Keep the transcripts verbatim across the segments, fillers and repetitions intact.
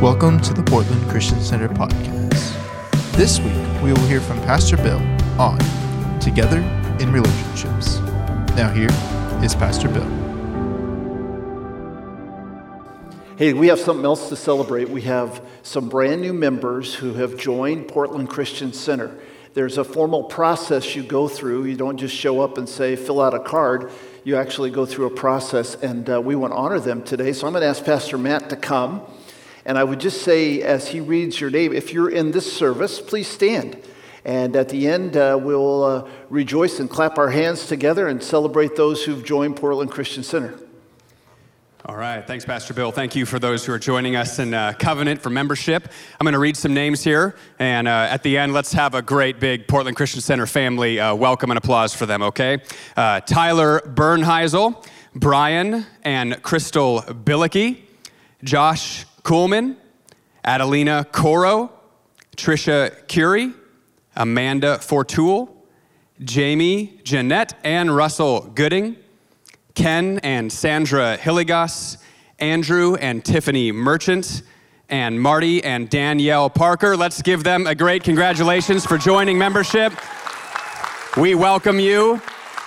Welcome to the Portland Christian Center podcast. This week, we will hear from Pastor Bill on Together in Relationships. Now here is Pastor Bill. Hey, we have something else to celebrate. We have some brand new members who have joined Portland Christian Center. There's a formal process you go through. You don't just show up and say, fill out a card. You actually go through a process, and uh, we want to honor them today. So I'm going to ask Pastor Matt to come. And I would just say, as he reads your name, if you're in this service, please stand. And at the end, uh, we'll uh, rejoice and clap our hands together and celebrate those who've joined Portland Christian Center. All right. Thanks, Pastor Bill. Thank you for those who are joining us in uh, Covenant for membership. I'm going to read some names here. And uh, at the end, let's have a great big Portland Christian Center family uh, welcome and applause for them, okay? Uh, Tyler Bernheisel, Brian and Crystal Billicky, Josh Kuhlman, Adelina Coro, Trisha Curie, Amanda Fortool, Jamie Jeanette and Russell Gooding, Ken and Sandra Hilligas, Andrew and Tiffany Merchant, and Marty and Danielle Parker. Let's give them a great congratulations for joining membership. We welcome you.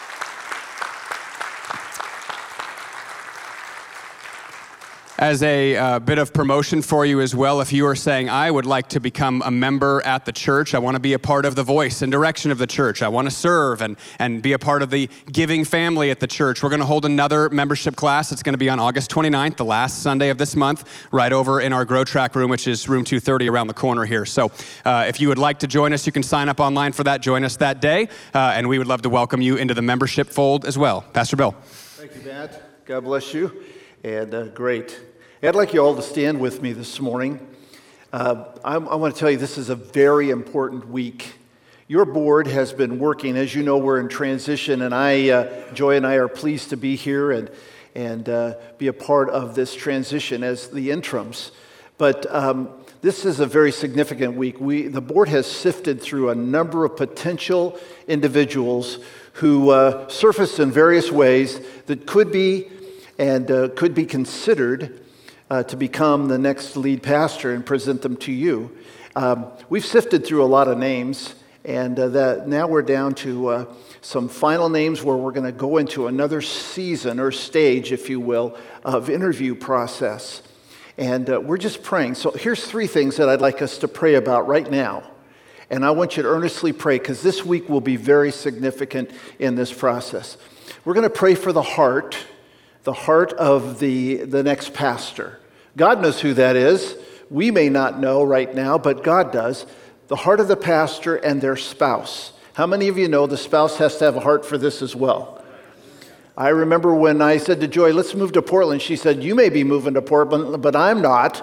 As a uh, bit of promotion for you as well, if you are saying, I would like to become a member at the church, I want to be a part of the voice and direction of the church, I want to serve and, and be a part of the giving family at the church, we're going to hold another membership class. It's going to be on August twenty-ninth, the last Sunday of this month, right over in our Grow Track room, which is room two thirty around the corner here. So uh, if you would like to join us, you can sign up online for that, join us that day, uh, and we would love to welcome you into the membership fold as well. Pastor Bill. Thank you, Matt. God bless you. And uh, great. I'd like you all to stand with me this morning. Uh, I, I want to tell you this is a very important week. Your board has been working. As you know, we're in transition, and I, uh, Joy and I are pleased to be here and, and uh, be a part of this transition as the interims. But um, this is a very significant week. We, the board has sifted through a number of potential individuals who uh, surfaced in various ways that could be and uh, could be considered Uh, to become the next lead pastor and present them to you. Um, we've sifted through a lot of names, and uh, that now we're down to uh, some final names where we're going to go into another season or stage, if you will, of interview process. And uh, we're just praying. So here's three things that I'd like us to pray about right now. And I want you to earnestly pray, because this week will be very significant in this process. We're going to pray for the heart the heart of the, the next pastor. God knows who that is. We may not know right now, but God does. The heart of the pastor and their spouse. How many of you know the spouse has to have a heart for this as well? I remember when I said to Joy, let's move to Portland. She said, you may be moving to Portland, but I'm not.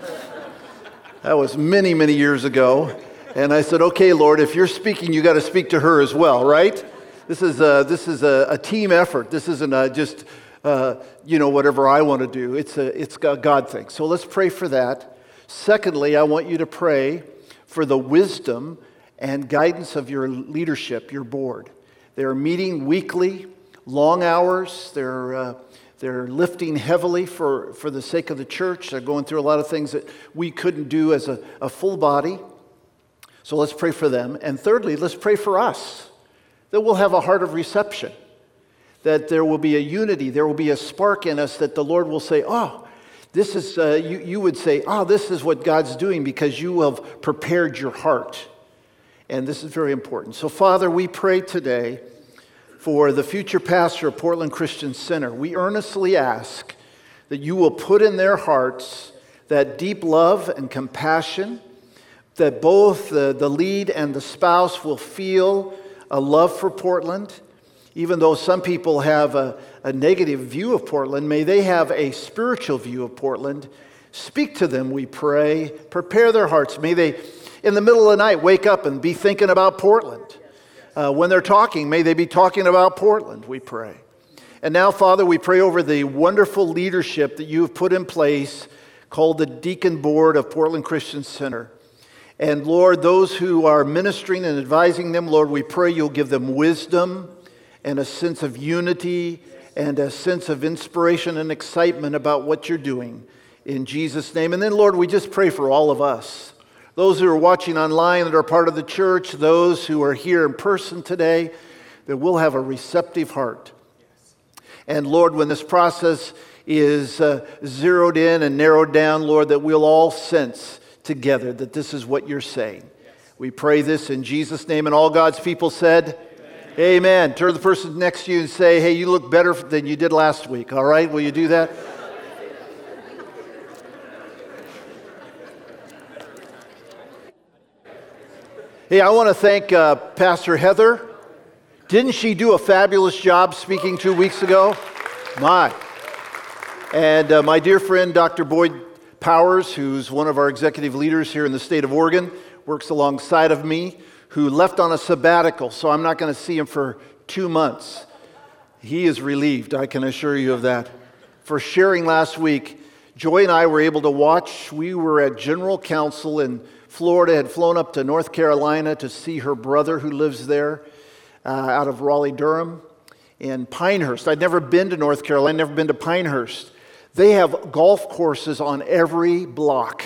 That was many, many years ago. And I said, okay, Lord, if you're speaking, you got to speak to her as well, right? This is a, this is a, a team effort. This isn't a just... Uh, you know, whatever I want to do. It's a it's a God thing. So let's pray for that. Secondly, I want you to pray for the wisdom and guidance of your leadership, your board. They're meeting weekly, long hours. They're uh, they're lifting heavily for, for the sake of the church. They're going through a lot of things that we couldn't do as a, a full body. So let's pray for them. And thirdly, let's pray for us, that we'll have a heart of reception, that there will be a unity, there will be a spark in us that the Lord will say, oh, this is, uh, you, you would say, oh, this is what God's doing because you have prepared your heart. And this is very important. So, Father, we pray today for the future pastor of Portland Christian Center. We earnestly ask that you will put in their hearts that deep love and compassion, that both the, the lead and the spouse will feel a love for Portland. Even though some people have a, a negative view of Portland, may they have a spiritual view of Portland. Speak to them, we pray. Prepare their hearts. May they, in the middle of the night, wake up and be thinking about Portland. Uh, when they're talking, may they be talking about Portland, we pray. And now, Father, we pray over the wonderful leadership that you have put in place called the Deacon Board of Portland Christian Center. And Lord, those who are ministering and advising them, Lord, we pray you'll give them wisdom and a sense of unity and a sense of inspiration and excitement about what you're doing. in Jesus' name. And then, Lord, we just pray for all of us. Those who are watching online that are part of the church, those who are here in person today, that we'll have a receptive heart. And Lord, when this process is uh, zeroed in and narrowed down, Lord, that we'll all sense together that this is what you're saying. Yes. We pray this in Jesus' name, and all God's people said, Amen. Amen. Turn to the person next to you and say, hey, you look better than you did last week, all right? Will you do that? Hey, I want to thank uh, Pastor Heather. Didn't she do a fabulous job speaking two weeks ago? My. And uh, my dear friend, Doctor Boyd Powers, who's one of our executive leaders here in the state of Oregon, works alongside of me, who left on a sabbatical, so I'm not going to see him for two months. He is relieved, I can assure you of that. For sharing last week, Joy and I were able to watch. We were at General Council in Florida, had flown up to North Carolina to see her brother who lives there uh, out of Raleigh-Durham in Pinehurst. I'd never been to North Carolina, never been to Pinehurst. They have golf courses on every block.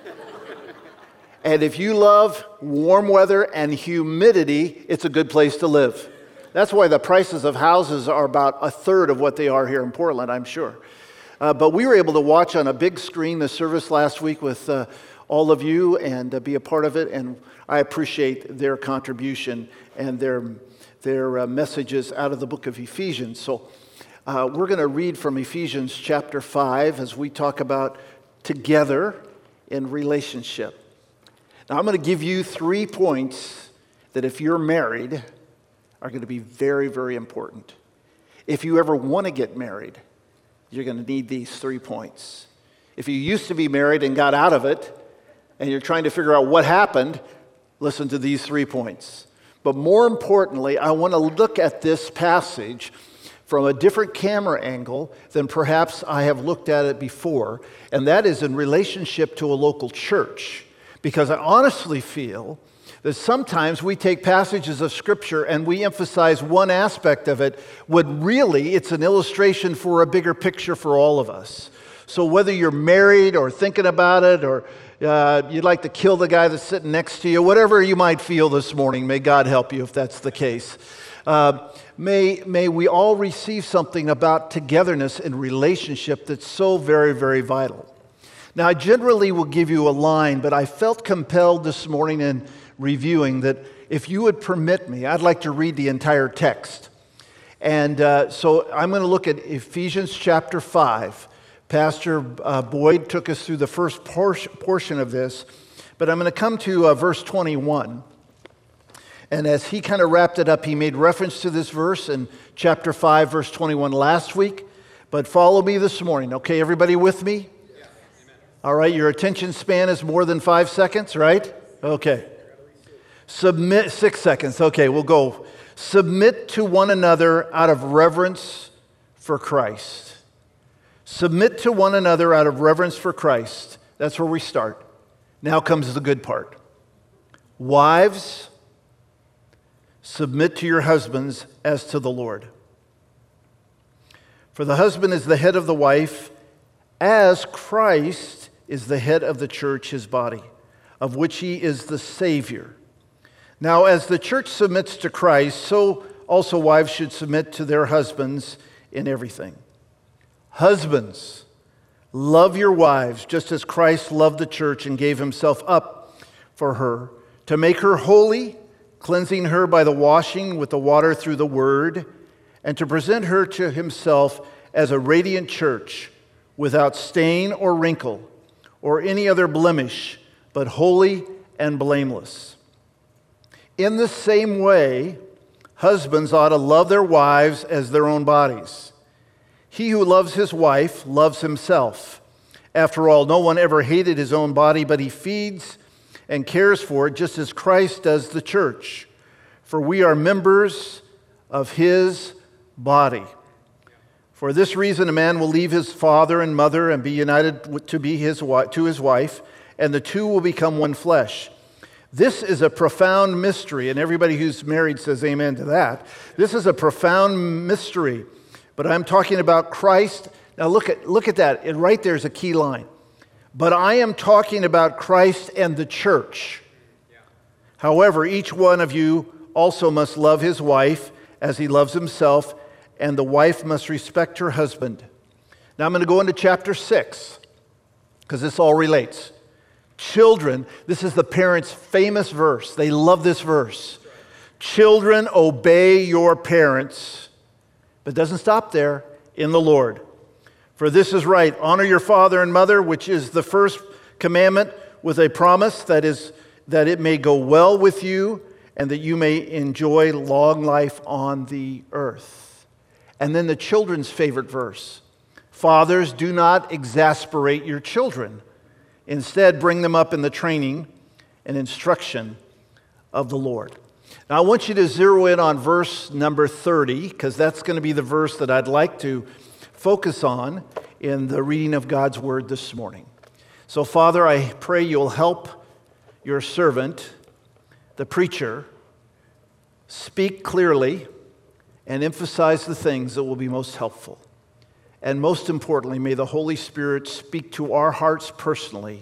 And if you love warm weather and humidity, it's a good place to live. That's why the prices of houses are about a third of what they are here in Portland, I'm sure. Uh, but we were able to watch on a big screen the service last week with uh, all of you and uh, be a part of it. And I appreciate their contribution and their, their uh, messages out of the book of Ephesians. So Uh, we're going to read from Ephesians chapter five as we talk about together in relationship. Now, I'm going to give you three points that if you're married are going to be very, very important. If you ever want to get married, you're going to need these three points. If you used to be married and got out of it and you're trying to figure out what happened, listen to these three points. But more importantly, I want to look at this passage from a different camera angle than perhaps I have looked at it before, and that is in relationship to a local church. Because I honestly feel that sometimes we take passages of Scripture and we emphasize one aspect of it, when really it's an illustration for a bigger picture for all of us. So whether you're married or thinking about it, or uh, you'd like to kill the guy that's sitting next to you, whatever you might feel this morning, may God help you if that's the case. Uh, may, may we all receive something about togetherness in relationship that's so very, very vital. Now, I generally will give you a line, but I felt compelled this morning in reviewing that if you would permit me, I'd like to read the entire text. And uh, so I'm going to look at Ephesians chapter five. Pastor uh, Boyd took us through the first por- portion of this, but I'm going to come to uh, verse twenty-one. And as he kind of wrapped it up, he made reference to this verse in chapter five, verse twenty-one last week. But follow me this morning. Okay, everybody with me? Yeah. All right, your attention span is more than five seconds, right? Okay. Submit, six seconds. Okay, we'll go. Submit to one another out of reverence for Christ. Submit to one another out of reverence for Christ. That's where we start. Now comes the good part. Wives, submit to your husbands as to the Lord. For the husband is the head of the wife, as Christ is the head of the church, his body, of which he is the Savior. Now, as the church submits to Christ, so also wives should submit to their husbands in everything. Husbands, love your wives, just as Christ loved the church and gave himself up for her, to make her holy, cleansing her by the washing with the water through the word, and to present her to himself as a radiant church, without stain or wrinkle, or any other blemish, but holy and blameless. In the same way, husbands ought to love their wives as their own bodies. He who loves his wife loves himself. After all, no one ever hated his own body, but he feeds and cares for it, just as Christ does the church. For we are members of his body. For this reason, a man will leave his father and mother and be united to be his to his wife, and the two will become one flesh. This is a profound mystery, and everybody who's married says amen to that. This is a profound mystery, but I'm talking about Christ. Now look at look at that. And right there is a key line. But I am talking about Christ and the church. However, each one of you also must love his wife as he loves himself, and the wife must respect her husband. Now I'm going to go into chapter six, because this all relates. Children, this is the parents' famous verse. They love this verse. Children, obey your parents. But it doesn't stop there, in the Lord. For this is right. Honor your father and mother, which is the first commandment, with a promise that is that it may go well with you and that you may enjoy long life on the earth. And then the children's favorite verse. Fathers, do not exasperate your children. Instead, bring them up in the training and instruction of the Lord. Now, I want you to zero in on verse number thirty, because that's going to be the verse that I'd like to focus on in the reading of God's Word this morning. So, Father, I pray you'll help your servant, the preacher, speak clearly and emphasize the things that will be most helpful. And most importantly, may the Holy Spirit speak to our hearts personally.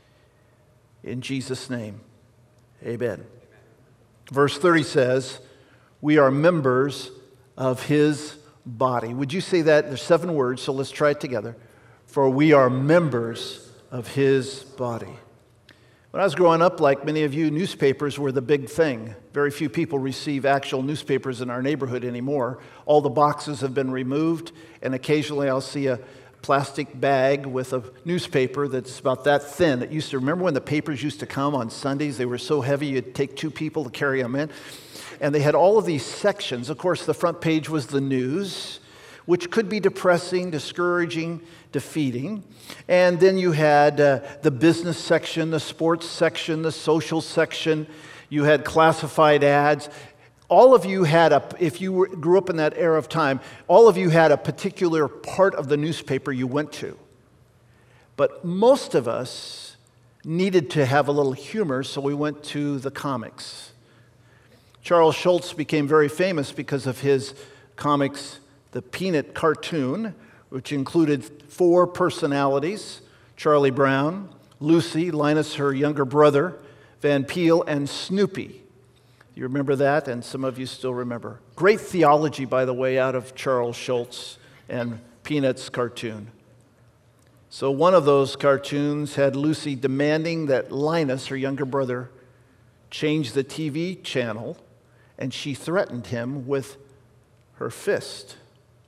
In Jesus' name, amen. Verse thirty says, we are members of his body. Would you say that? There's seven words, so let's try it together. For we are members of his body. When I was growing up, like many of you, newspapers were the big thing. Very few people receive actual newspapers in our neighborhood anymore. All the boxes have been removed, and occasionally I'll see a plastic bag with a newspaper that's about that thin. It used to, remember when the papers used to come on Sundays? They were so heavy you'd take two people to carry them in. And they had all of these sections. Of course, the front page was the news, which could be depressing, discouraging, defeating. And then you had uh, the business section, the sports section, the social section. You had classified ads. All of you had a, if you were, grew up in that era of time, all of you had a particular part of the newspaper you went to. But most of us needed to have a little humor, so we went to the comics. Charles Schulz became very famous because of his comics, the Peanut cartoon, which included four personalities: Charlie Brown, Lucy, Linus, her younger brother, Van Peel, and Snoopy. You remember that? And some of you still remember. Great theology, by the way, out of Charles Schulz and Peanuts cartoon. So one of those cartoons had Lucy demanding that Linus, her younger brother, change the T V channel, and she threatened him with her fist.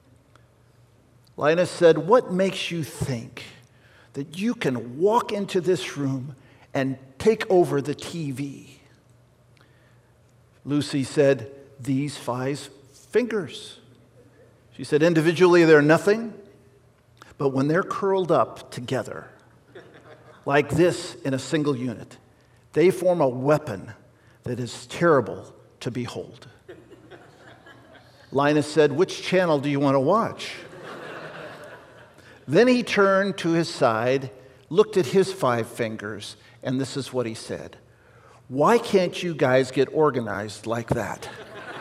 Linus said, "What makes you think that you can walk into this room and take over the T V?" Lucy said, "These five fingers." She said, "Individually they're nothing, but when they're curled up together, like this in a single unit, they form a weapon that is terrible to behold." Linus said, "Which channel do you want to watch?" Then he turned to his side, looked at his five fingers, and this is what he said: "Why can't you guys get organized like that?"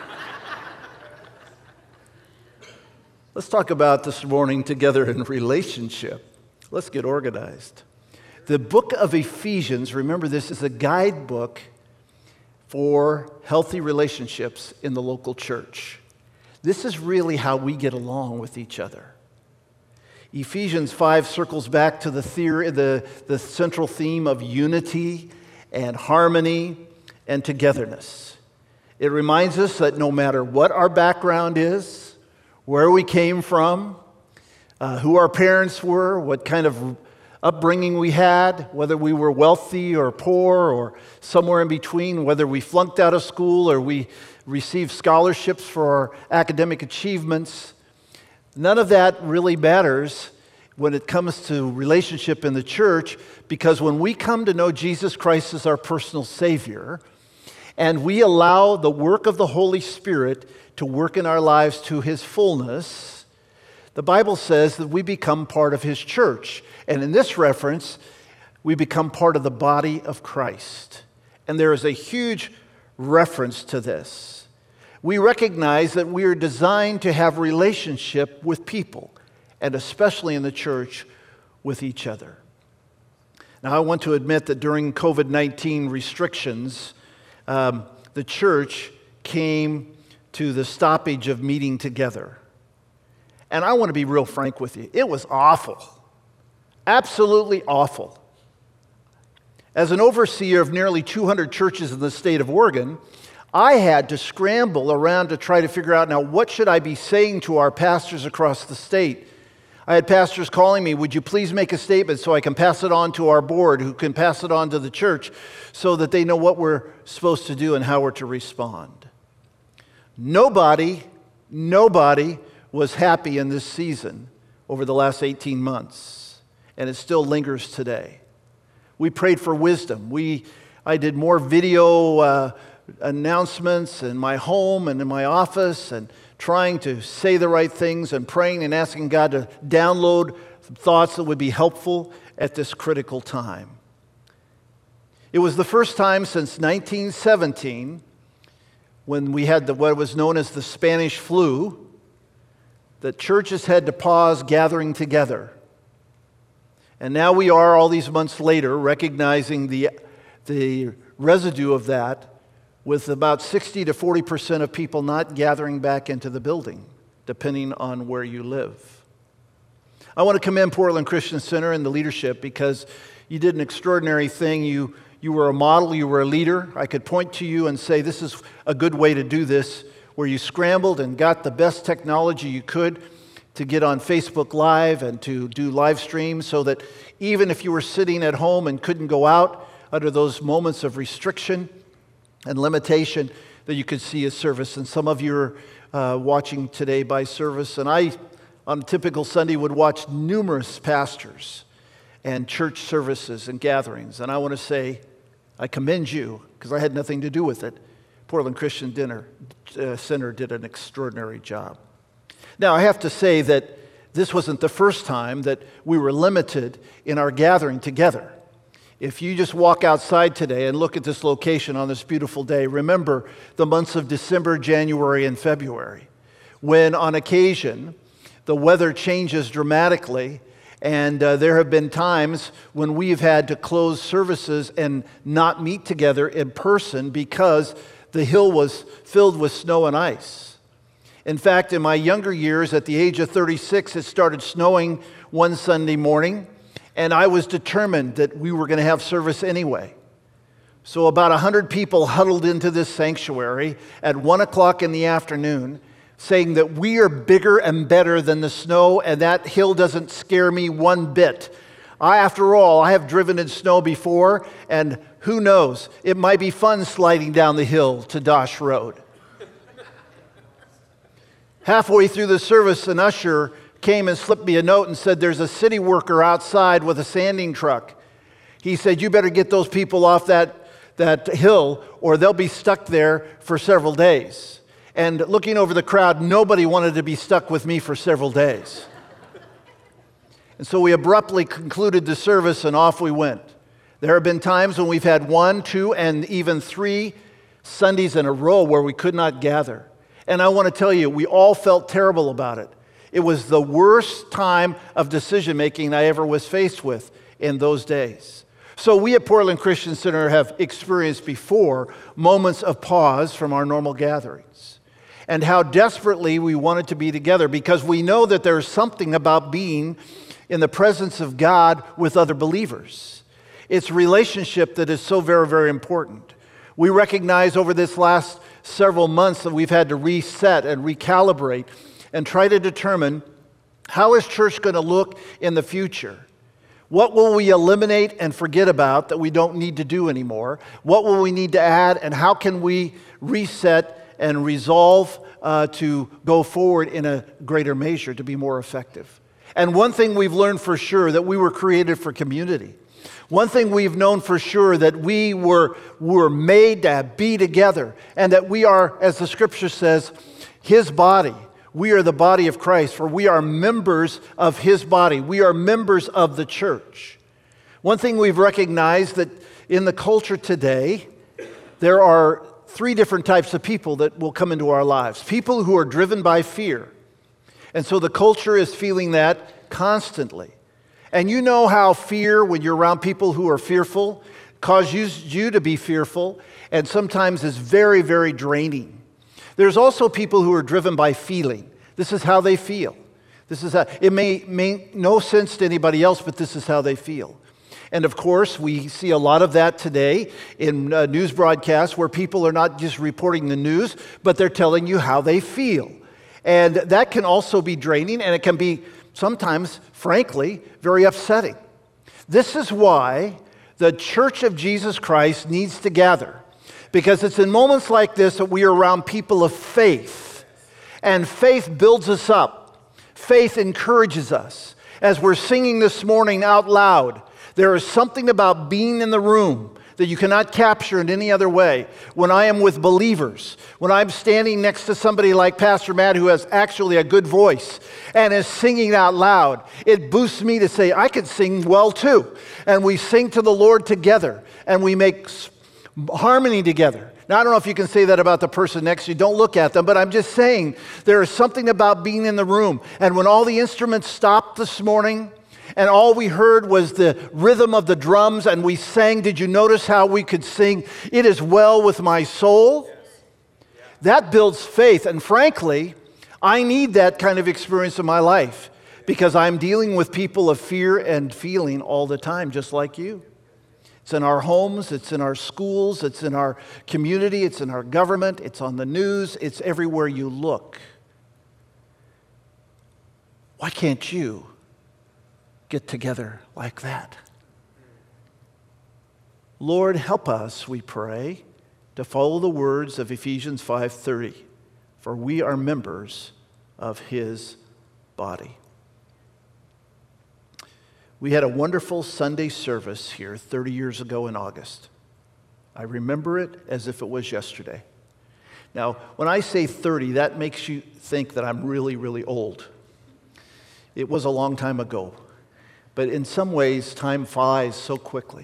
Let's talk about this morning together in relationship. Let's get organized. The book of Ephesians, remember this, is a guidebook for healthy relationships in the local church. This is really how we get along with each other. Ephesians five circles back to the, theory, the, the central theme of unity and harmony and togetherness. It reminds us that no matter what our background is, where we came from, uh, who our parents were, what kind of upbringing we had, whether we were wealthy or poor or somewhere in between, whether we flunked out of school or we received scholarships for our academic achievements, none of that really matters when it comes to relationship in the church, because when we come to know Jesus Christ as our personal Savior, and we allow the work of the Holy Spirit to work in our lives to His fullness, the Bible says that we become part of His church. And in this reference, we become part of the body of Christ. And there is a huge reference to this. We recognize that we are designed to have relationship with people, and especially in the church, with each other. Now, I want to admit that during covid nineteen restrictions, um, the church came to the stoppage of meeting together. And I want to be real frank with you. It was awful. Absolutely awful. As an overseer of nearly two hundred churches in the state of Oregon, I had to scramble around to try to figure out, now, what should I be saying to our pastors across the state? I had pastors calling me, would you please make a statement so I can pass it on to our board, who can pass it on to the church, so that they know what we're supposed to do and how we're to respond. Nobody, nobody was happy in this season over the last eighteen months, and it still lingers today. We prayed for wisdom. We, I did more video uh, announcements in my home and in my office, and trying to say the right things and praying and asking God to download thoughts that would be helpful at this critical time. It was the first time since nineteen seventeen, when we had the, what was known as the Spanish flu, that churches had to pause gathering together. And now we are, all these months later, recognizing the, the residue of that, with about sixty to forty percent of people not gathering back into the building, depending on where you live. I want to commend Portland Christian Center and the leadership, because you did an extraordinary thing. You, you were a model, you were a leader. I could point to you and say, this is a good way to do this, where you scrambled and got the best technology you could to get on Facebook Live and to do live streams, so that even if you were sitting at home and couldn't go out under those moments of restriction and limitation, that you could see a service. And some of you are uh, watching today by service. And I, on a typical Sunday, would watch numerous pastors and church services and gatherings. And I want to say, I commend you, because I had nothing to do with it. Portland Christian Dinner, uh, Center did an extraordinary job. Now, I have to say that this wasn't the first time that we were limited in our gathering together. If you just walk outside today and look at this location on this beautiful day, remember the months of December, January, and February, when on occasion the weather changes dramatically, and uh, there have been times when we've had to close services and not meet together in person because the hill was filled with snow and ice. In fact, in my younger years, at the age of thirty-six, it started snowing one Sunday morning, and I was determined that we were going to have service anyway. So about one hundred people huddled into this sanctuary at one o'clock in the afternoon, saying that we are bigger and better than the snow, and that hill doesn't scare me one bit. I, after all, I have driven in snow before, and who knows, it might be fun sliding down the hill to Dosh Road. Halfway through the service, an usher came and slipped me a note and said, there's a city worker outside with a sanding truck. He said, you better get those people off that, that hill, or they'll be stuck there for several days. And looking over the crowd, nobody wanted to be stuck with me for several days. And so we abruptly concluded the service, and off we went. There have been times when we've had one, two, and even three Sundays in a row where we could not gather. And I want to tell you, we all felt terrible about it. It was the worst time of decision-making I ever was faced with in those days. So we at Portland Christian Center have experienced before moments of pause from our normal gatherings, and how desperately we wanted to be together, because we know that there's something about being in the presence of God with other believers. It's relationship that is so very, very important. We recognize over this last several months that we've had to reset and recalibrate and try to determine, how is church going to look in the future? What will we eliminate and forget about that we don't need to do anymore? What will we need to add, and how can we reset and resolve uh, to go forward in a greater measure to be more effective? And one thing we've learned for sure, that we were created for community. One thing we've known for sure, that we were, were made to be together, and that we are, as the scripture says, His body. We are the body of Christ, for we are members of His body. We are members of the church. One thing we've recognized, that in the culture today, there are three different types of people that will come into our lives. People who are driven by fear. And so the culture is feeling that constantly. And you know how fear, when you're around people who are fearful, causes you to be fearful, and sometimes is very, very draining. There's also people who are driven by feeling. This is how they feel. This is how, it may make no sense to anybody else, but this is how they feel. And of course, we see a lot of that today in uh, news broadcasts where people are not just reporting the news, but they're telling you how they feel. And that can also be draining, and it can be sometimes, frankly, very upsetting. This is why the Church of Jesus Christ needs to gather, because it's in moments like this that we are around people of faith, and faith builds us up. Faith encourages us. As we're singing this morning out loud, there is something about being in the room that you cannot capture in any other way. When I am with believers, when I'm standing next to somebody like Pastor Matt who has actually a good voice and is singing out loud, it boosts me to say, I could sing well too. And we sing to the Lord together, and we make harmony together. Now, I don't know if you can say that about the person next to you. Don't look at them, but I'm just saying there is something about being in the room. And when all the instruments stopped this morning, and all we heard was the rhythm of the drums, and we sang, did you notice how we could sing, "It is well with my soul"? Yes. Yeah. That builds faith. And frankly, I need that kind of experience in my life because I'm dealing with people of fear and feeling all the time, just like you. It's in our homes, it's in our schools, it's in our community, it's in our government, it's on the news, it's everywhere you look. Why can't you get together like that? Lord, help us, we pray, to follow the words of Ephesians five thirty, for we are members of his body. We had a wonderful Sunday service here thirty years ago in August. I remember it as if it was yesterday. Now, when I say thirty, that makes you think that I'm really, really old. It was a long time ago. But in some ways, time flies so quickly.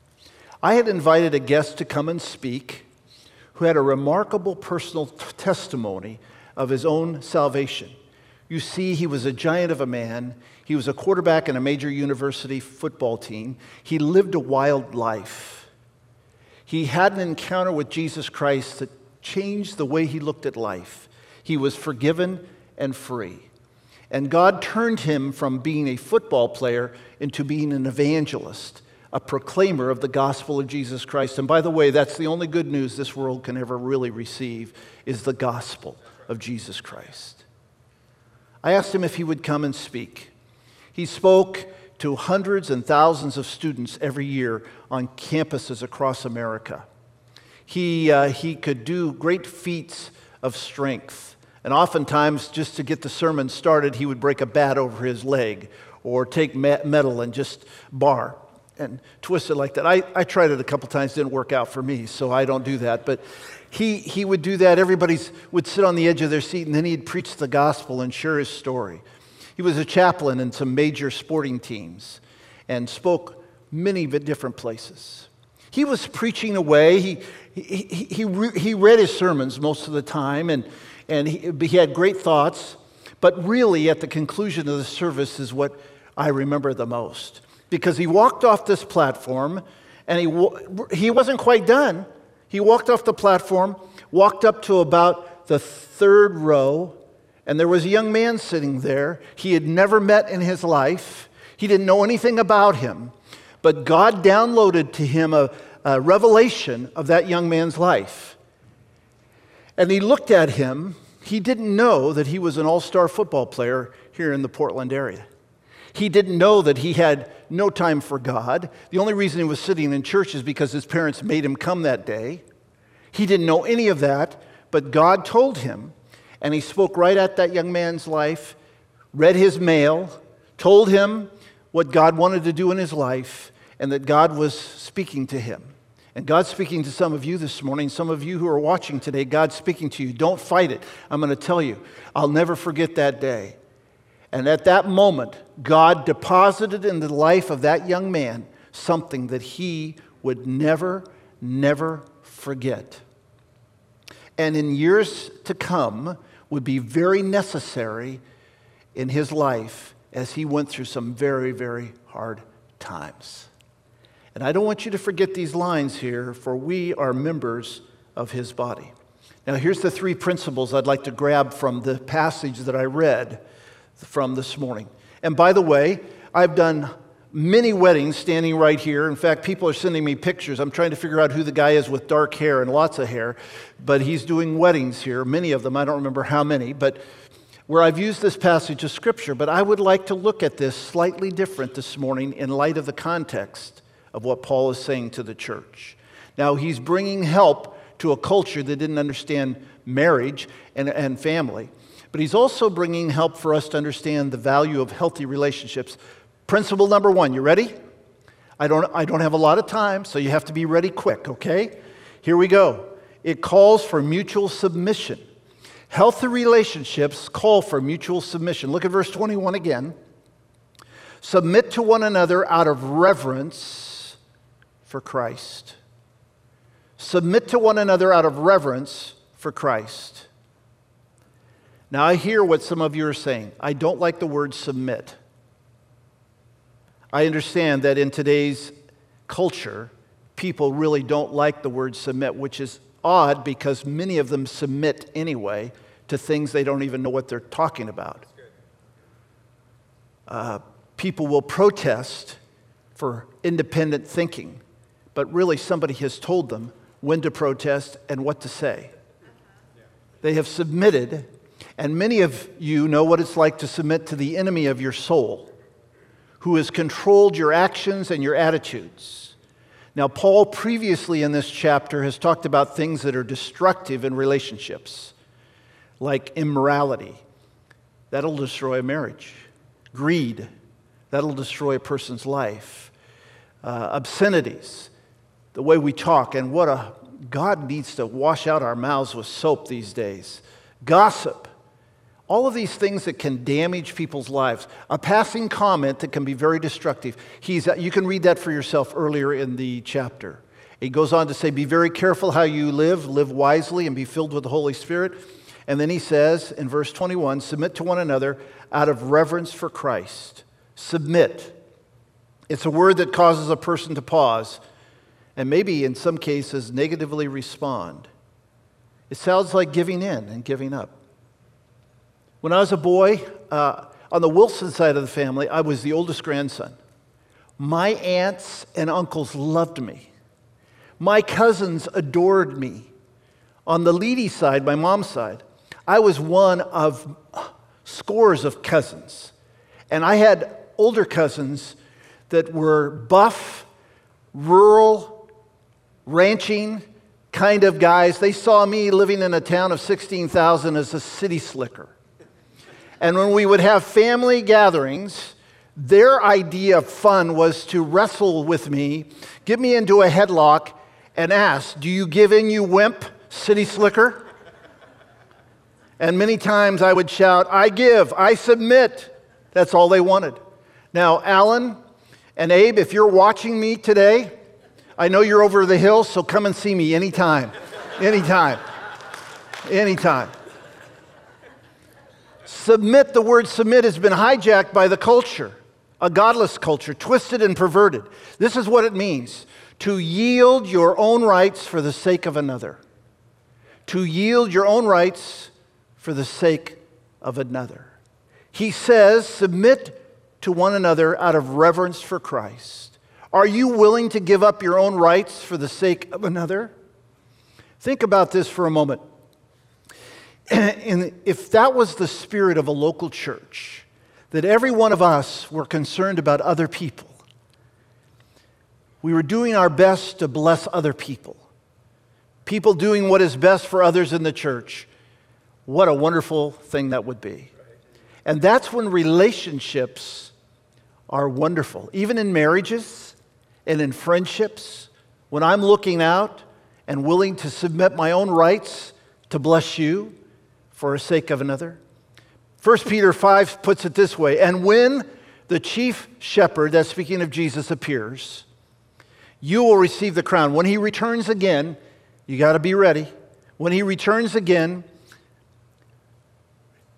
I had invited a guest to come and speak who had a remarkable personal t- testimony of his own salvation. You see, he was a giant of a man. He was a quarterback in a major university football team. He lived a wild life. He had an encounter with Jesus Christ that changed the way he looked at life. He was forgiven and free. And God turned him from being a football player into being an evangelist, a proclaimer of the gospel of Jesus Christ. And by the way, that's the only good news this world can ever really receive, is the gospel of Jesus Christ. I asked him if he would come and speak. He spoke to hundreds and thousands of students every year on campuses across America. He, uh, he could do great feats of strength. And oftentimes, just to get the sermon started, he would break a bat over his leg or take metal and just bar and twist it like that. I, I tried it a couple times, didn't work out for me, so I don't do that. But he, he would do that. Everybody would sit on the edge of their seat, and then he'd preach the gospel and share his story. He was a chaplain in some major sporting teams and spoke many different places. He was preaching away. He, he, he, he, re, he read his sermons most of the time, and And he, he had great thoughts, but really at the conclusion of the service is what I remember the most. Because he walked off this platform, and he, he wasn't quite done. He walked off the platform, walked up to about the third row, and there was a young man sitting there he had never met in his life. He didn't know anything about him, but God downloaded to him a, a revelation of that young man's life. And he looked at him. He didn't know that he was an all-star football player here in the Portland area. He didn't know that he had no time for God. The only reason he was sitting in church is because his parents made him come that day. He didn't know any of that, but God told him, and he spoke right at that young man's life, read his mail, told him what God wanted to do in his life, and that God was speaking to him. And God's speaking to some of you this morning, some of you who are watching today, God's speaking to you. Don't fight it. I'm going to tell you, I'll never forget that day. And at that moment, God deposited in the life of that young man something that he would never, never forget. And in years to come would be very necessary in his life as he went through some very, very hard times. And I don't want you to forget these lines here, for we are members of his body. Now, here's the three principles I'd like to grab from the passage that I read from this morning. And by the way, I've done many weddings standing right here. In fact, people are sending me pictures. I'm trying to figure out who the guy is with dark hair and lots of hair, but he's doing weddings here, many of them. I don't remember how many, but where I've used this passage of Scripture. But I would like to look at this slightly different this morning in light of the context of what Paul is saying to the church. Now, he's bringing help to a culture that didn't understand marriage and, and family, but he's also bringing help for us to understand the value of healthy relationships. Principle number one, you ready? I don't, I don't have a lot of time, so you have to be ready quick, okay? Here we go. It calls for mutual submission. Healthy relationships call for mutual submission. Look at verse twenty-one again. Submit to one another out of reverence for Christ. Submit to one another out of reverence for Christ. Now, I hear what some of you are saying. I don't like the word submit. I understand that in today's culture, people really don't like the word submit, which is odd because many of them submit anyway to things they don't even know what they're talking about. Uh, people will protest for independent thinking, but really somebody has told them when to protest and what to say. They have submitted, and many of you know what it's like to submit to the enemy of your soul, who has controlled your actions and your attitudes. Now, Paul previously in this chapter has talked about things that are destructive in relationships, like immorality. That'll destroy a marriage. Greed. That'll destroy a person's life. Uh, obscenities. The way we talk, and what a God needs to wash out our mouths with soap these days. Gossip. All of these things that can damage people's lives. A passing comment that can be very destructive. He's, you can read that for yourself earlier in the chapter. He goes on to say, be very careful how you live, live wisely, and be filled with the Holy Spirit. And then he says in verse twenty-one, submit to one another out of reverence for Christ. Submit. It's a word that causes a person to pause and maybe in some cases negatively respond. It sounds like giving in and giving up. When I was a boy, uh, on the Wilson side of the family, I was the oldest grandson. My aunts and uncles loved me. My cousins adored me. On the Leedy side, my mom's side, I was one of scores of cousins. And I had older cousins that were buff, rural, ranching kind of guys. They saw me living in a town of sixteen thousand as a city slicker. And when we would have family gatherings, their idea of fun was to wrestle with me, get me into a headlock, and ask, do you give in, you wimp, city slicker? And many times I would shout, I give, I submit. That's all they wanted. Now, Alan and Abe, if you're watching me today, I know you're over the hill, so come and see me anytime. Anytime. Anytime. Submit, the word submit has been hijacked by the culture, a godless culture, twisted and perverted. This is what it means, to yield your own rights for the sake of another. To yield your own rights for the sake of another. He says, submit to one another out of reverence for Christ. Are you willing to give up your own rights for the sake of another? Think about this for a moment. And if that was the spirit of a local church, that every one of us were concerned about other people, we were doing our best to bless other people, people doing what is best for others in the church, what a wonderful thing that would be. And that's when relationships are wonderful, even in marriages and in friendships, when I'm looking out and willing to submit my own rights to bless you for the sake of another. First Peter five puts it this way, and when the chief shepherd, that's speaking of Jesus, appears, you will receive the crown. When he returns again, you got to be ready. When he returns again,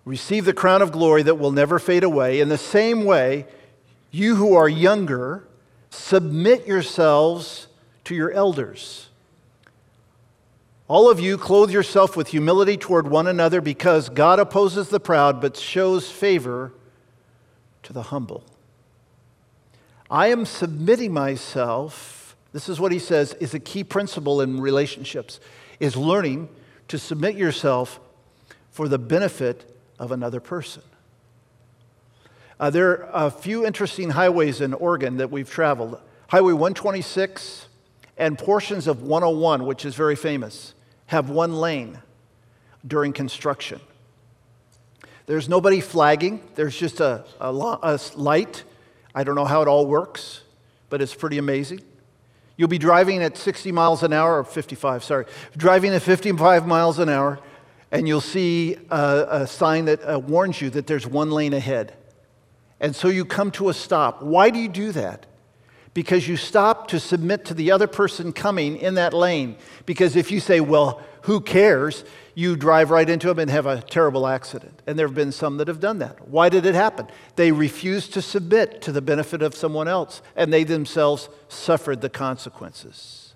receive the crown of glory that will never fade away. In the same way, you who are younger, submit yourselves to your elders. All of you clothe yourself with humility toward one another, because God opposes the proud but shows favor to the humble. I am submitting myself, this is what he says is a key principle in relationships, is learning to submit yourself for the benefit of another person. Uh, there are a few interesting highways in Oregon that we've traveled. Highway one twenty-six and portions of one oh one, which is very famous, have one lane during construction. There's nobody flagging. There's just a, a, a light. I don't know how it all works, but it's pretty amazing. You'll be driving at sixty miles an hour, or fifty-five, sorry, driving at fifty-five miles an hour, and you'll see a, a sign that uh, warns you that there's one lane ahead. And so you come to a stop. Why do you do that? Because you stop to submit to the other person coming in that lane. Because if you say, well, who cares? You drive right into them and have a terrible accident. And there have been some that have done that. Why did it happen? They refused to submit to the benefit of someone else, and they themselves suffered the consequences.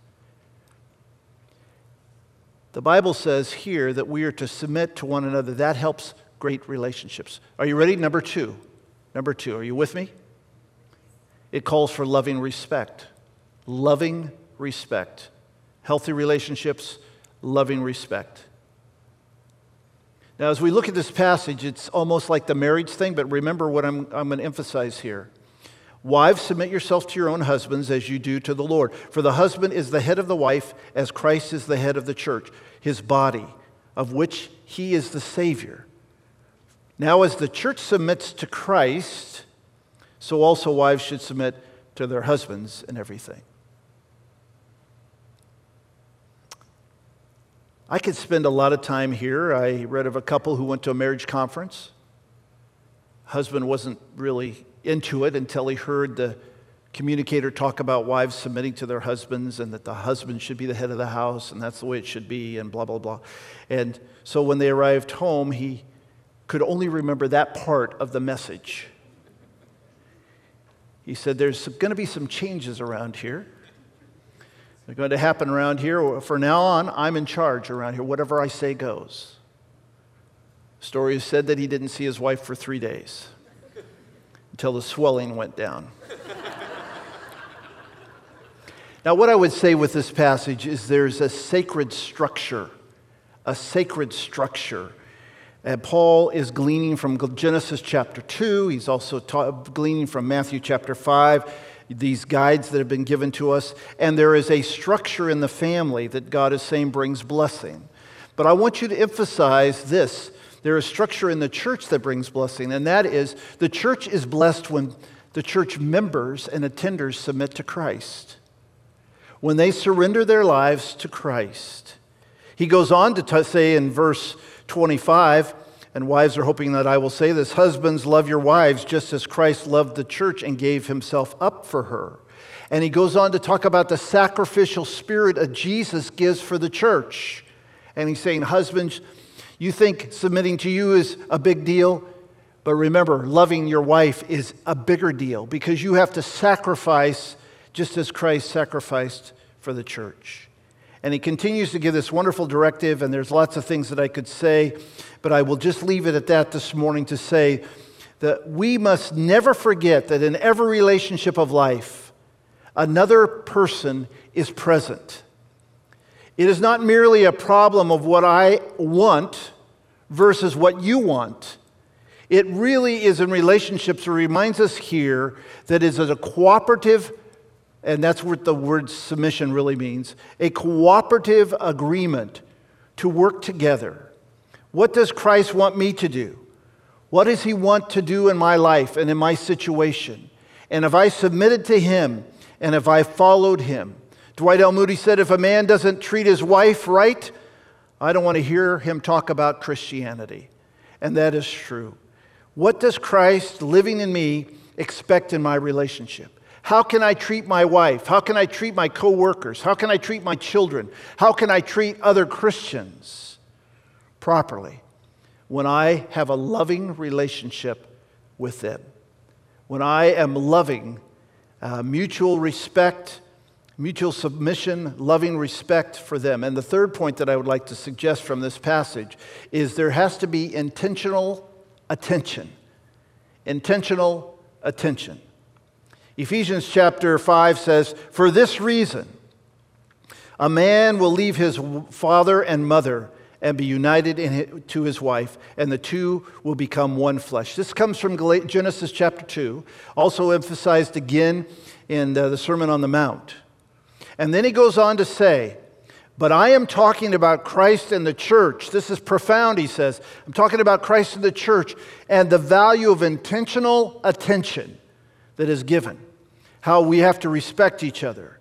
The Bible says here that we are to submit to one another. That helps great relationships. Are you ready? Number two. Number two. Are you with me? It calls for loving respect. Loving respect. Healthy relationships, loving respect. Now, as we look at this passage, it's almost like the marriage thing, but remember what I'm, I'm going to emphasize here. Wives, submit yourself to your own husbands as you do to the Lord. For the husband is the head of the wife, as Christ is the head of the church, his body, of which he is the Savior. Now, as the church submits to Christ, so also wives should submit to their husbands in everything. I could spend a lot of time here. I read of a couple who went to a marriage conference. Husband wasn't really into it until he heard the communicator talk about wives submitting to their husbands and that the husband should be the head of the house and that's the way it should be and blah, blah, blah. And so when they arrived home, he could only remember that part of the message. He said, there's going to be some changes around here. They're going to happen around here. From now on, I'm in charge around here. Whatever I say goes. Story said that he didn't see his wife for three days until the swelling went down. Now, what I would say with this passage is there's a sacred structure, a sacred structure. And Paul is gleaning from Genesis chapter two. He's also ta- gleaning from Matthew chapter five. These guides that have been given to us, and there is a structure in the family that God is saying brings blessing. But I want you to emphasize this. There is structure in the church that brings blessing, and that is the church is blessed when the church members and attenders submit to Christ. When they surrender their lives to Christ. He goes on to t- say in verse twenty-five, and wives are hoping that I will say this, husbands, love your wives just as Christ loved the church and gave himself up for her. And he goes on to talk about the sacrificial spirit that Jesus gives for the church. And he's saying, husbands, you think submitting to you is a big deal, but remember, loving your wife is a bigger deal because you have to sacrifice just as Christ sacrificed for the church. And he continues to give this wonderful directive, and there's lots of things that I could say, but I will just leave it at that this morning to say that we must never forget that in every relationship of life, another person is present. It is not merely a problem of what I want versus what you want. It really is in relationships. It reminds us here that it is a cooperative, and that's what the word submission really means, a cooperative agreement to work together. What does Christ want me to do? What does he want to do in my life and in my situation? And if I submitted to him and if I followed him, Dwight L. Moody said, if a man doesn't treat his wife right, I don't want to hear him talk about Christianity. And that is true. What does Christ living in me expect in my relationship? How can I treat my wife? How can I treat my co-workers? How can I treat my children? How can I treat other Christians properly? when I have a loving relationship with them. When I am loving, uh, mutual respect, mutual submission, loving respect for them. And the third point that I would like to suggest from this passage is there has to be intentional attention. Intentional attention. Ephesians chapter five says, "For this reason, a man will leave his father and mother and be united in his, to his wife, and the two will become one flesh." This comes from Genesis chapter two, also emphasized again in the, the Sermon on the Mount. And then he goes on to say, "But I am talking about Christ and the church." This is profound, he says. I'm talking about Christ and the church and the value of intentional attention that is given. How we have to respect each other.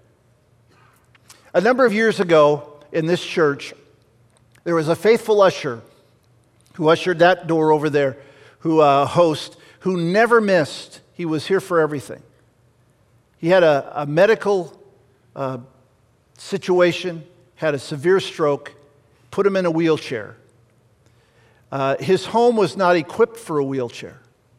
A number of years ago in this church, there was a faithful usher who ushered that door over there, who uh, host, who never missed. He was here for everything. He had a, a medical uh, situation, had a severe stroke, put him in a wheelchair. Uh, his home was not equipped for a wheelchair.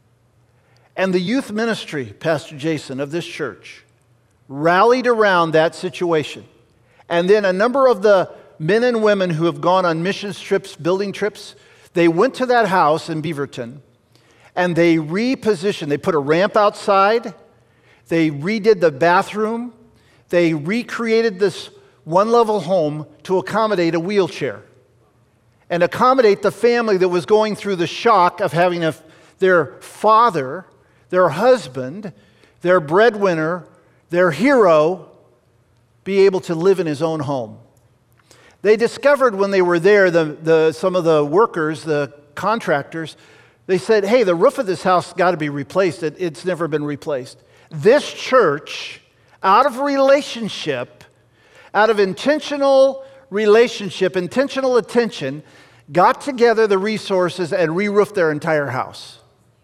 And the youth ministry, Pastor Jason, of this church, rallied around that situation. And then a number of the men and women who have gone on missions trips, building trips, they went to that house in Beaverton, and they repositioned. They put a ramp outside. They redid the bathroom. They recreated this one-level home to accommodate a wheelchair and accommodate the family that was going through the shock of having a, their father, their husband, their breadwinner, their hero, be able to live in his own home. They discovered when they were there, the, the, some of the workers, the contractors, they said, "Hey, the roof of this house has got to be replaced. It, it's never been replaced." This church, out of relationship, out of intentional relationship, intentional attention, got together the resources and re-roofed their entire house.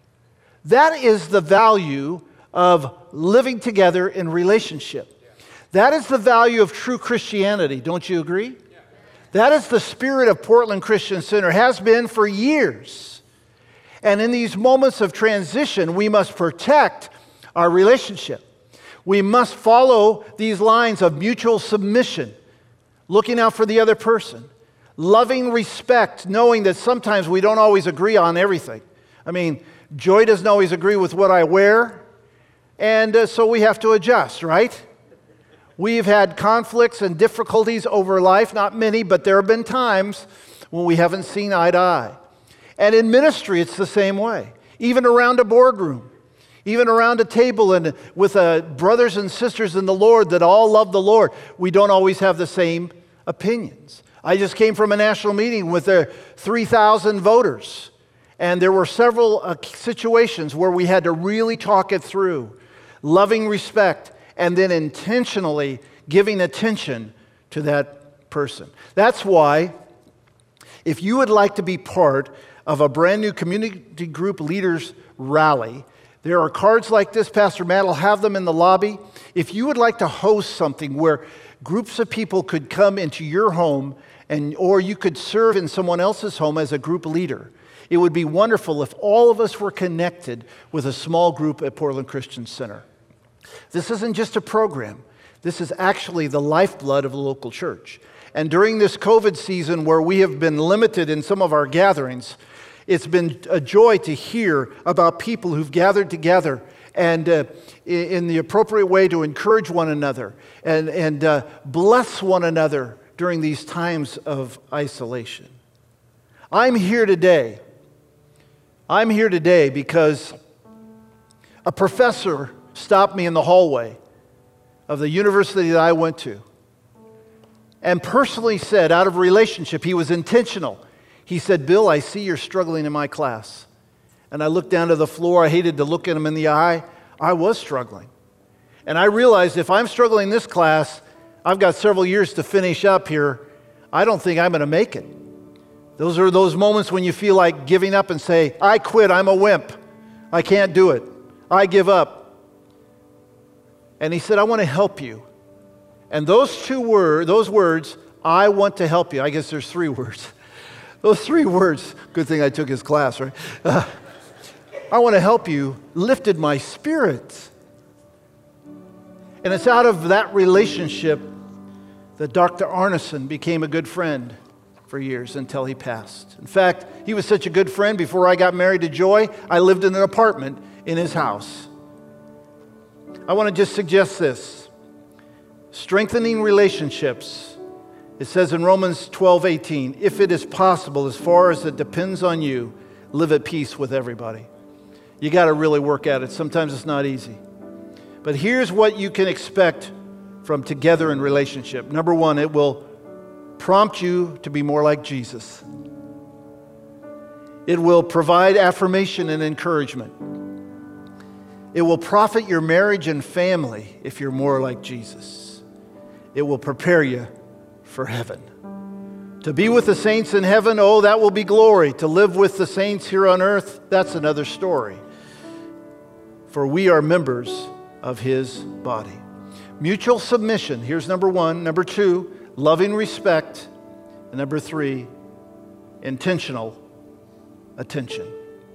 That is the value of living together in relationship. That is the value of true Christianity. Don't you agree? That is the spirit of Portland Christian Center, has been for years. And in these moments of transition, we must protect our relationship. We must follow these lines of mutual submission, looking out for the other person, loving respect, knowing that sometimes we don't always agree on everything. I mean, Joy doesn't always agree with what I wear, and uh, so we have to adjust, right? We've had conflicts and difficulties over life, not many, but there have been times when we haven't seen eye to eye. And in ministry, it's the same way. Even around a boardroom, even around a table and with uh, brothers and sisters in the Lord that all love the Lord, we don't always have the same opinions. I just came from a national meeting with uh, three thousand voters, and there were several uh, situations where we had to really talk it through, loving respect, and then intentionally giving attention to that person. That's why, if you would like to be part of a brand new community group leaders rally, there are cards like this. Pastor Matt will have them in the lobby. If you would like to host something where groups of people could come into your home, and or you could serve in someone else's home as a group leader, it would be wonderful if all of us were connected with a small group at Portland Christian Center. This isn't just a program. This is actually the lifeblood of the local church. And during this COVID season where we have been limited in some of our gatherings, it's been a joy to hear about people who've gathered together and uh, in the appropriate way to encourage one another and, and uh, bless one another during these times of isolation. I'm here today. I'm here today because a professor stopped me in the hallway of the university that I went to and personally said, out of relationship, he was intentional. He said, "Bill, I see you're struggling in my class." And I looked down to the floor. I hated to look at him in the eye. I was struggling. And I realized if I'm struggling in this class, I've got several years to finish up here. I don't think I'm going to make it. Those are those moments when you feel like giving up and say, "I quit, I'm a wimp. I can't do it. I give up." And he said, "I want to help you." And those two words, those words, "I want to help you," I guess there's three words. Those three words, good thing I took his class, right? Uh, I want to help you, lifted my spirit. And it's out of that relationship that Doctor Arneson became a good friend for years until he passed. In fact, he was such a good friend, before I got married to Joy, I lived in an apartment in his house. I want to just suggest this. Strengthening relationships. It says in Romans twelve eighteen, if it is possible, as far as it depends on you, live at peace with everybody. You got to really work at it. Sometimes it's not easy. But here's what you can expect from Together in Relationship. Number one, it will prompt you to be more like Jesus. It will provide affirmation and encouragement. It will profit your marriage and family if you're more like Jesus. It will prepare you for heaven. To be with the saints in heaven, oh, that will be glory. To live with the saints here on earth, that's another story. For we are members of his body. Mutual submission, here's number one. Number two, loving respect. And number three, intentional attention.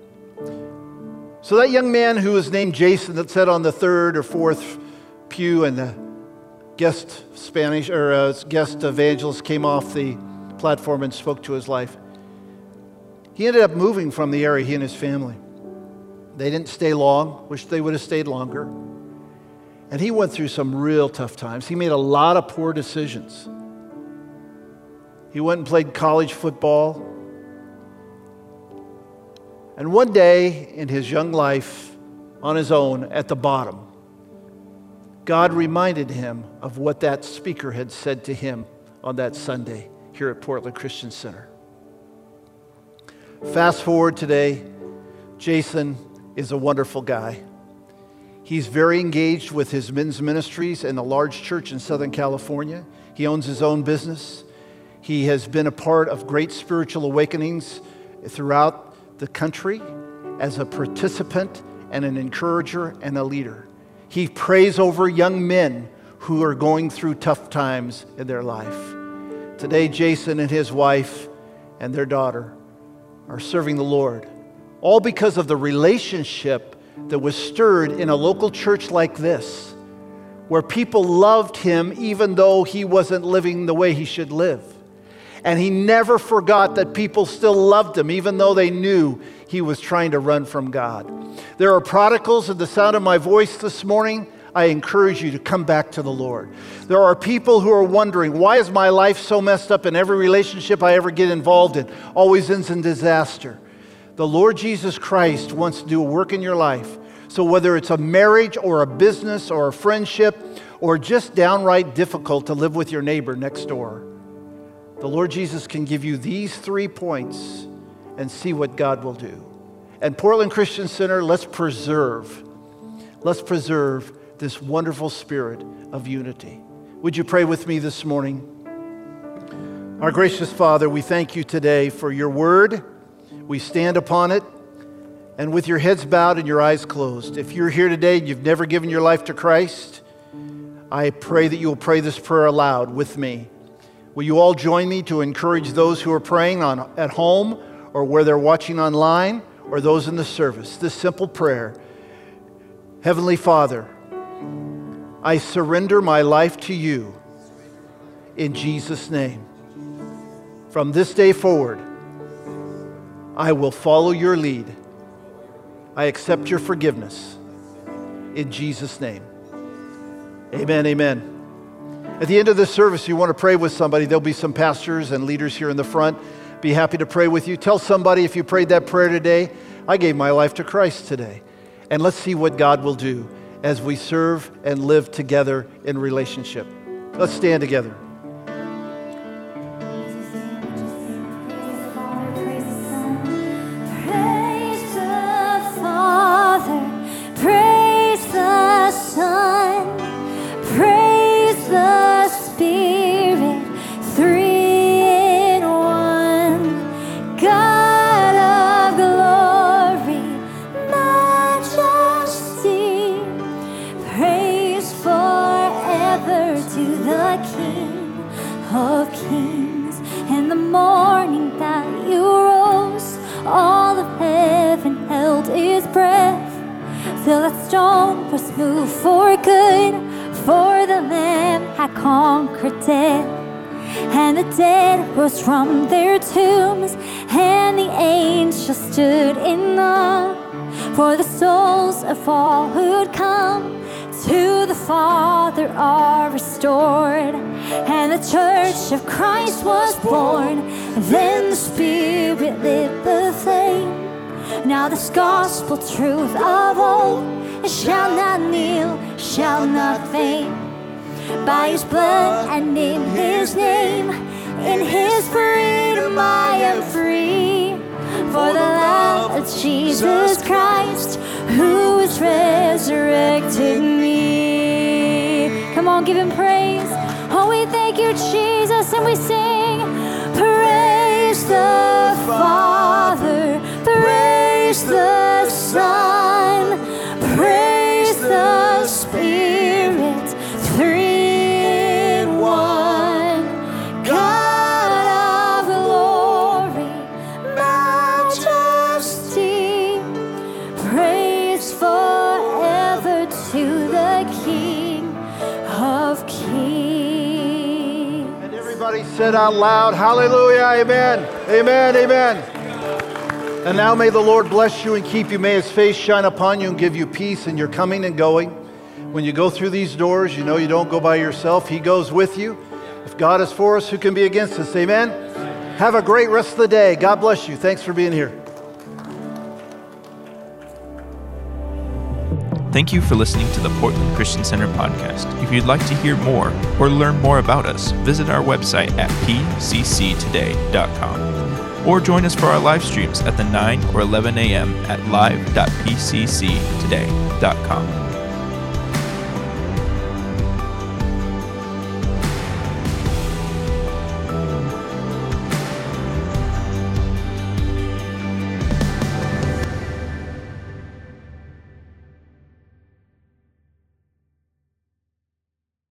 So that young man who was named Jason that sat on the third or fourth pew and the guest Spanish or uh, guest evangelist came off the platform and spoke to his life. He ended up moving from the area, he and his family. They didn't stay long, wish they would have stayed longer. And he went through some real tough times. He made a lot of poor decisions. He went and played college football. And one day in his young life, on his own, at the bottom, God reminded him of what that speaker had said to him on that Sunday here at Portland Christian Center. Fast forward today, Jason is a wonderful guy. He's very engaged with his men's ministries in a large church in Southern California. He owns his own business. He has been a part of great spiritual awakenings throughout the country as a participant and an encourager and a leader. He prays over young men who are going through tough times in their life. Today, Jason and his wife and their daughter are serving the Lord, all because of the relationship that was stirred in a local church like this, where people loved him even though he wasn't living the way he should live. And he never forgot that people still loved him, even though they knew he was trying to run from God. There are prodigals at the sound of my voice this morning. I encourage you to come back to the Lord. There are people who are wondering, why is my life so messed up and every relationship I ever get involved in always ends in disaster? The Lord Jesus Christ wants to do a work in your life. So whether it's a marriage or a business or a friendship or just downright difficult to live with your neighbor next door, the Lord Jesus can give you these three points and see what God will do. And Portland Christian Center, let's preserve, let's preserve this wonderful spirit of unity. Would you pray with me this morning? Our gracious Father, we thank you today for your word. We stand upon it, and with your heads bowed and your eyes closed, if you're here today and you've never given your life to Christ, I pray that you will pray this prayer aloud with me. Will you all join me to encourage those who are praying on, at home or where they're watching online or those in the service? This simple prayer. Heavenly Father, I surrender my life to you in Jesus' name. From this day forward, I will follow your lead. I accept your forgiveness in Jesus' name. Amen, amen. At the end of this service, you want to pray with somebody. There'll be some pastors and leaders here in the front. Be happy to pray with you. Tell somebody if you prayed that prayer today, I gave my life to Christ today. And let's see what God will do as we serve and live together in relationship. Let's stand together. Of kings in the morning that you till that stone was moved for good, for the Lamb had conquered death. And the dead rose from their tombs, and the angels stood in awe, for the souls of all who'd come to the Father are restored. And the church of Christ was born, then the Spirit lit the flame. Now this gospel truth of old, it shall not kneel, shall not faint. By his blood and in his name, in his freedom I am free. For the love of Jesus Christ, who has resurrected me. Come on, give him praise. Oh, we thank you, Jesus, and we sing, praise the Father, praise the Son, praise the Spirit, three in one. God of glory, majesty, praise forever to the King of Kings. And everybody said out loud, hallelujah, amen, amen, amen. And now may the Lord bless you and keep you. May his face shine upon you and give you peace in your coming and going. When you go through these doors, you know you don't go by yourself. He goes with you. If God is for us, who can be against us? Amen. Have a great rest of the day. God bless you. Thanks for being here. Thank you for listening to the Portland Christian Center podcast. If you'd like to hear more or learn more about us, visit our website at p c c today dot com or join us for our live streams at the nine or eleven a.m. at live dot p c c today dot com.